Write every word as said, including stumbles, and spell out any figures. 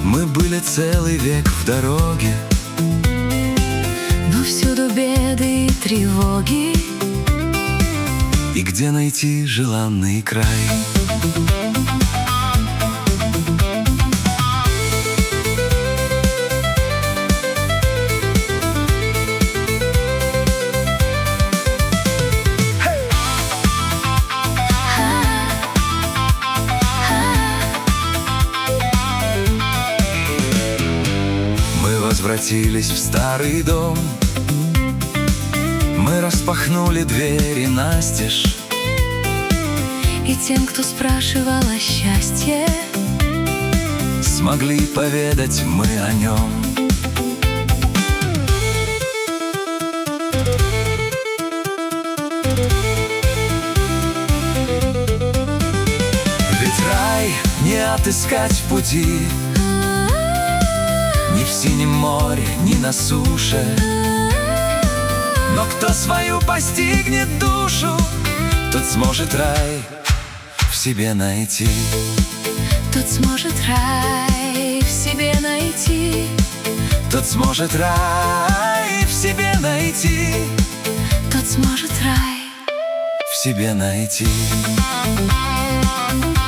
Мы были целый век в дороге, но всюду беды и тревоги. И где найти желанный край? Мы возвратились в старый дом, мы распахнули двери настежь. И тем, кто спрашивал о счастье, смогли поведать мы о нем. Ведь рай не отыскать в пути, ни в синем море, ни на суше. Но кто свою постигнет душу, тот сможет рай в себе найти. тот сможет рай в себе найти. Тот сможет рай в себе найти. Тот сможет рай в себе найти.